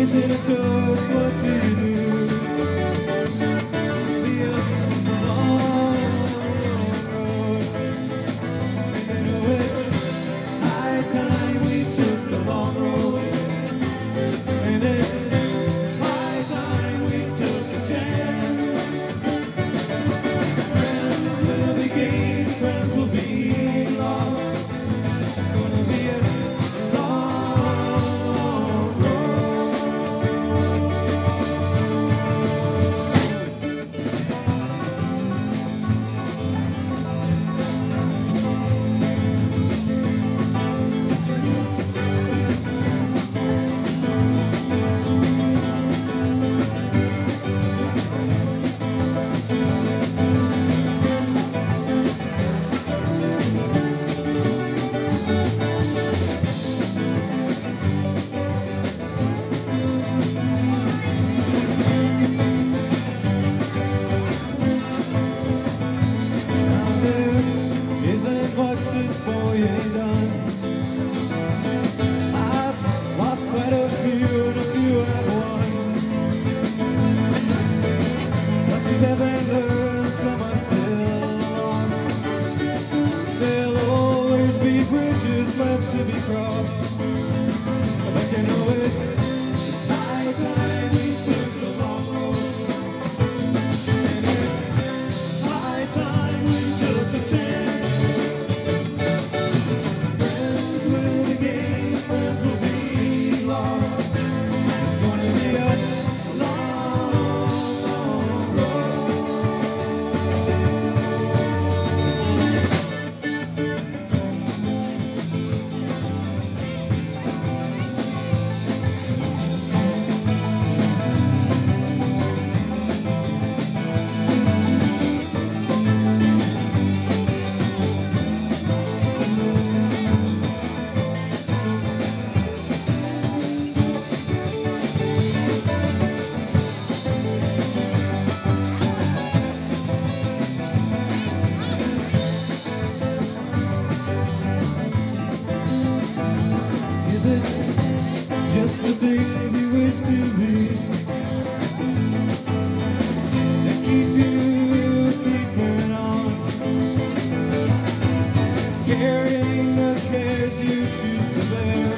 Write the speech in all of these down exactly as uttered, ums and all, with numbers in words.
Isn't it just what do you do? The long road. You know it's high time we took the long road. And it's high time we took a chance. Friends will be gained, friends will be lost. It's gonna be a long road. Isn't much since boy ain't done. I've lost quite a few and a few have won. Lessons have been learned, some are still lost. There'll always be bridges left to be crossed. But you know it's, it's high time we took the long road. And it's, it's high time we took the chance. Is it just the things you wish to be that keep you keeping on, carrying the cares you choose to bear,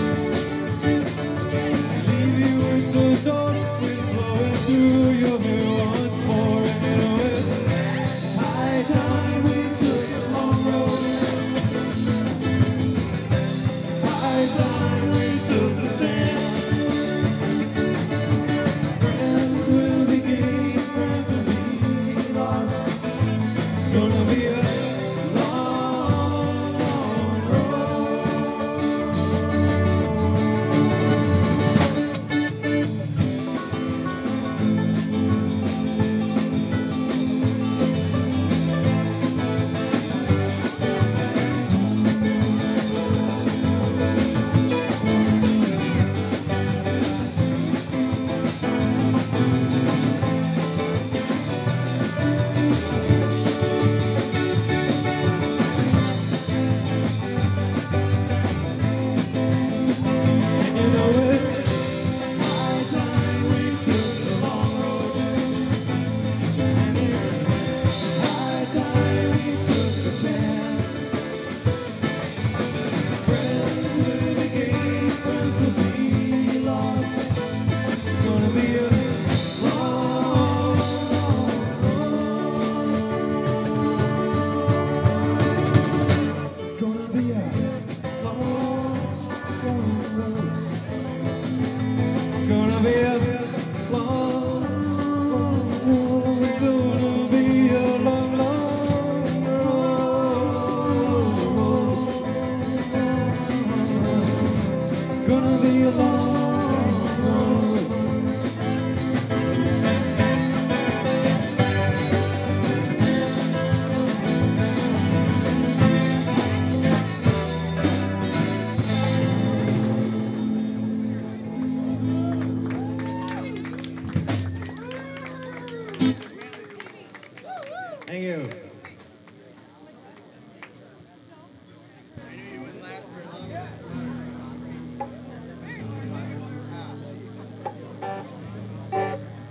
and leave you with the dark wind blowing through your hair once more? And you know it's, it's high time we took the long road. It's high time we took the chance. Friends will be gained, friends will be lost. It's gonna be a long, long road. Gonna be a long, long road. It's gonna be a long, long road. It's gonna be a long road. Thank you.